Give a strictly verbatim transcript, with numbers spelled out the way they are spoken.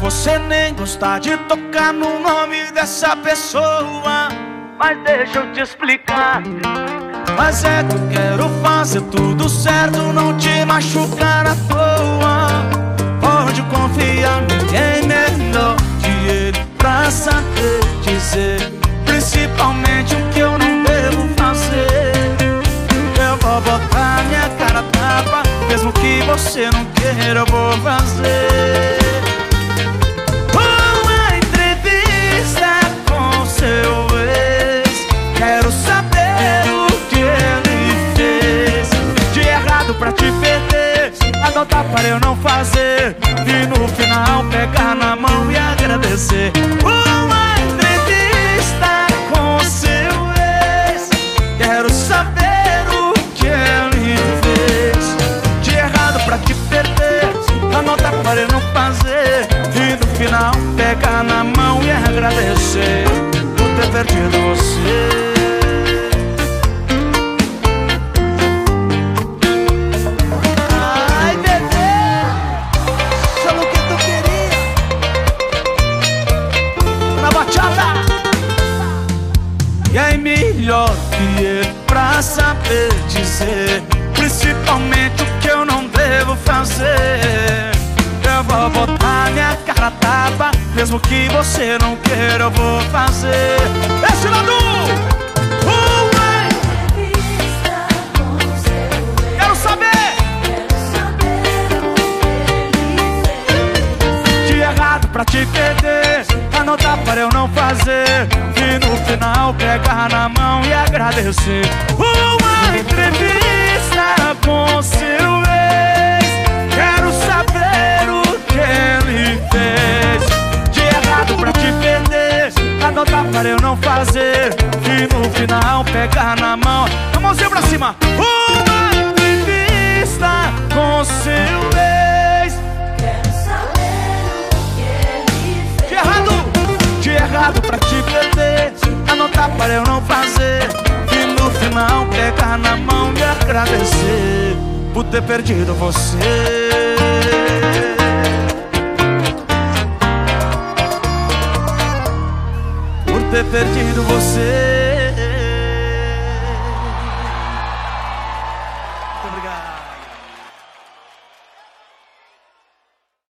você nem gostar de tocar no nome dessa pessoa. Mas deixa eu te explicar. Mas é que eu quero fazer tudo certo, não te machucar à toa. Pode confiar, ninguém melhor que ele pra saber dizer, principalmente o que eu não devo fazer. Eu vou botar minha cara a tapa, mesmo que você não queira, eu vou fazer uma entrevista com seu ex. Quero saber o que ele fez de errado pra te perder, anotar para eu não fazer e no final pegar na mão e agradecer. Uma entrevista com seu ex. Quero saber o que ele fez de errado pra te perder, anotar para eu não fazer e no final pegar na mão e agradecer por ter perdido você. E aí melhor que ele pra saber dizer, principalmente o que eu não devo fazer. Eu vou botar minha cara a tapa, mesmo que você não queira, eu vou fazer. Esse lado! Uma entrevista com seu ex. Quero saber! Quero saber o que ele fez de errado pra te perder, anotar para eu não fazer e no final pegar na mão e agradecer. Uma entrevista com seu ex. Quero saber o que ele fez de errado pra te perder, anotar para eu não fazer e no final pegar na mão. A mãozinha pra cima. Uma entrevista com seu ex. Quero saber o que ele fez de errado, de errado pra te perder, anotar para eu não fazer e no final pegar na mão e agradecer por ter perdido você. Por ter perdido você.